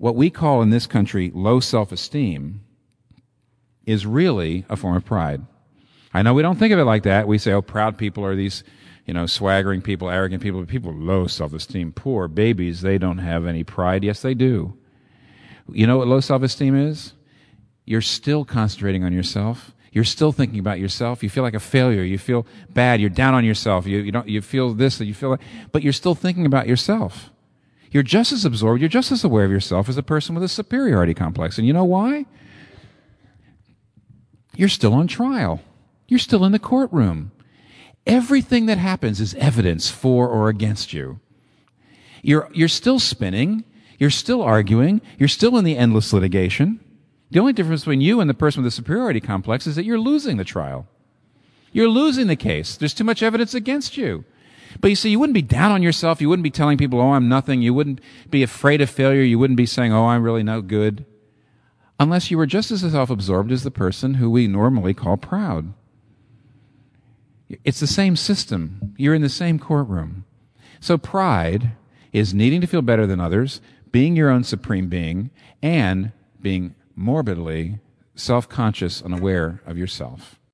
what we call in this country low self-esteem is really a form of pride. I know we don't think of it like that. We say, oh, proud people are these, swaggering people, arrogant people. People with low self-esteem, poor babies, they don't have any pride. Yes, they do. You know what low self-esteem is? You're still concentrating on yourself. You're still thinking about yourself. You feel like a failure. You feel bad. You're down on yourself. You feel this, you feel that, but you're still thinking about yourself. You're just as absorbed, you're just as aware of yourself as a person with a superiority complex. And you know why? You're still on trial. You're still in the courtroom. Everything that happens is evidence for or against you. You're still spinning. You're still arguing. You're still in the endless litigation. The only difference between you and the person with the superiority complex is that you're losing the trial. You're losing the case. There's too much evidence against you. But you see, you wouldn't be down on yourself. You wouldn't be telling people, oh, I'm nothing. You wouldn't be afraid of failure. You wouldn't be saying, oh, I'm really no good. Unless you were just as self-absorbed as the person who we normally call proud. It's the same system. You're in the same courtroom. So pride is needing to feel better than others, being your own supreme being, and being morbidly self-conscious and aware of yourself.